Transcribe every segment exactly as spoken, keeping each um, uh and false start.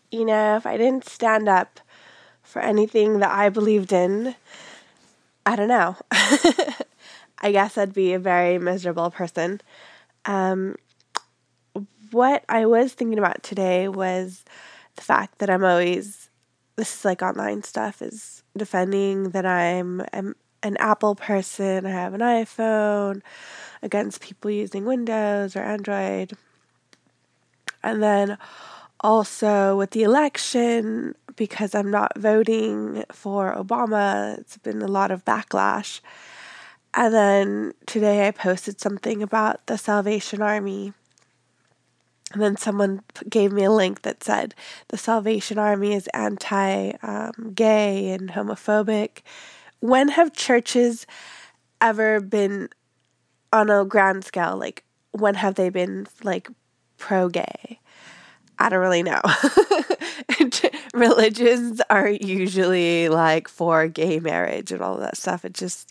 you know, if I didn't stand up for anything that I believed in, I don't know. I guess I'd be a very miserable person. Um, what I was thinking about today was the fact that I'm always, this is like online stuff, is defending that I'm, I'm an Apple person, I have an iPhone, against people using Windows or Android. And then also with the election, because I'm not voting for Obama, it's been a lot of backlash. And then today I posted something about the Salvation Army. And then someone gave me a link that said the Salvation Army is anti-gay um, and homophobic. When have churches ever been on a grand scale? Like, when have they been, like, pro-gay? I don't really know. Religions are usually, like, for gay marriage and all that stuff. It just...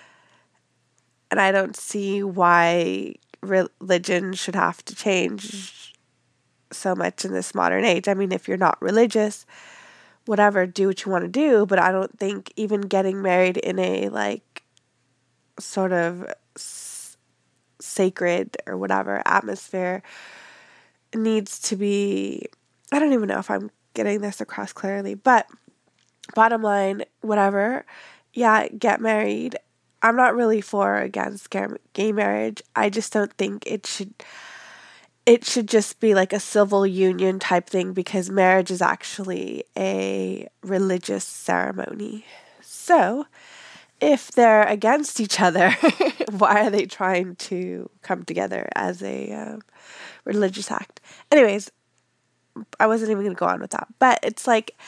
And I don't see why religion should have to change so much in this modern age. I mean, if you're not religious, whatever, do what you want to do. But I don't think even getting married in a, like, sort of s- sacred or whatever atmosphere needs to be... I don't even know if I'm getting this across clearly. But bottom line, whatever, yeah, get married. I'm not really for or against gay marriage. I just don't think it should... It should just be like a civil union type thing, because marriage is actually a religious ceremony. So, if they're against each other, why are they trying to come together as a uh, religious act? Anyways, I wasn't even going to go on with that. But it's like,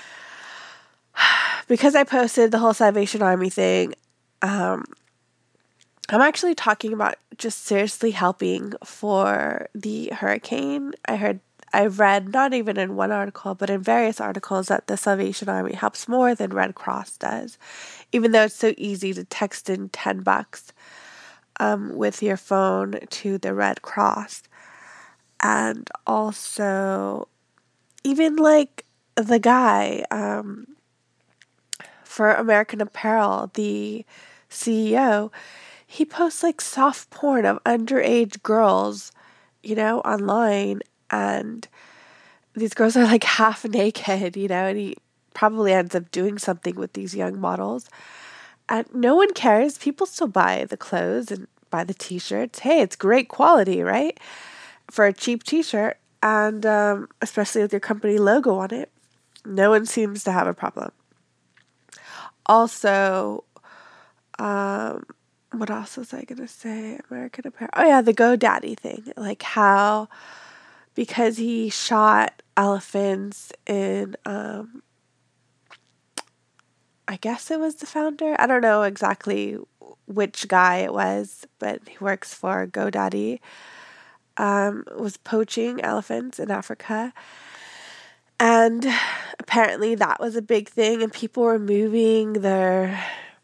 because I posted the whole Salvation Army thing, um, I'm actually talking about just seriously helping for the hurricane. I heard, I've read, not even in one article, but in various articles, that the Salvation Army helps more than Red Cross does. Even though it's so easy to text in ten bucks um, with your phone to the Red Cross. And also, even like the guy um, for American Apparel, the C E O, he posts like soft porn of underage girls, you know, online, and these girls are like half naked, you know, and he probably ends up doing something with these young models, and no one cares. People still buy the clothes and buy the t-shirts. Hey, it's great quality, right? For a cheap t-shirt, and um, especially with your company logo on it, no one seems to have a problem. Also, um, what else was I going to say? American Apparel. Oh, yeah, the GoDaddy thing. Like how, because he shot elephants in, um, I guess it was the founder. I don't know exactly which guy it was, but he works for GoDaddy. Um, was poaching elephants in Africa. And apparently that was a big thing, and people were moving their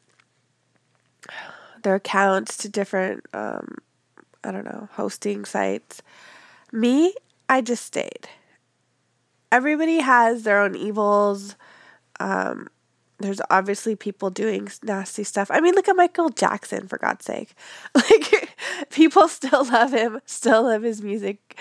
their accounts to different, um, I don't know, hosting sites. Me, I just stayed. Everybody has their own evils. Um, there's obviously people doing nasty stuff. I mean, look at Michael Jackson, for God's sake. Like, people still love him, still love his music,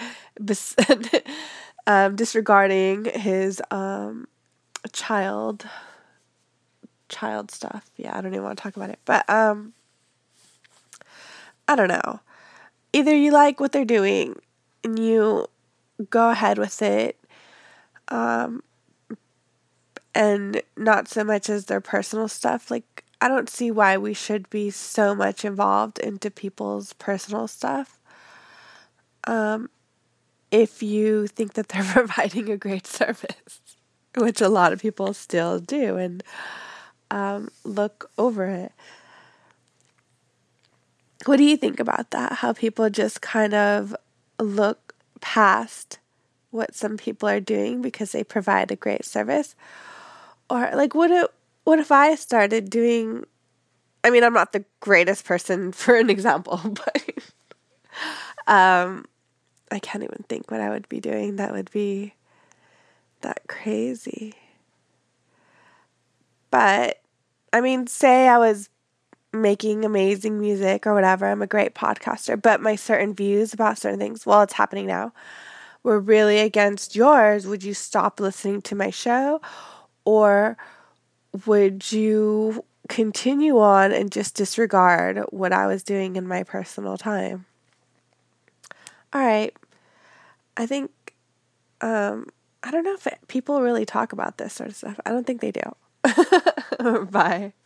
um, disregarding his um, child, child stuff. Yeah, I don't even want to talk about it. But, um, I don't know. Either you like what they're doing and you go ahead with it, um, and not so much as their personal stuff. Like, I don't see why we should be so much involved into people's personal stuff. Um, if you think that they're providing a great service, which a lot of people still do, and um, look over it. What do you think about that? How people just kind of look past what some people are doing because they provide a great service? Or like, what if, what if I started doing, I mean, I'm not the greatest person for an example, but um, I can't even think what I would be doing that would be that crazy. But, I mean, say I was making amazing music or whatever, I'm a great podcaster, but my certain views about certain things, well, it's happening now, were really against yours, would you stop listening to my show? Or would you continue on and just disregard what I was doing in my personal time? All right. I think, um, I don't know if it, people really talk about this sort of stuff. I don't think they do. Bye.